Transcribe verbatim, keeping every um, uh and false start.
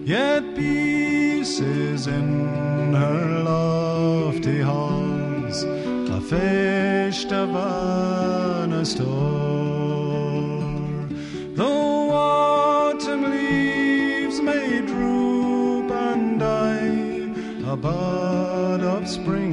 yet peace is in her lofty halls, a feast of a store. Though autumn leaves may droop and die, a bud of spring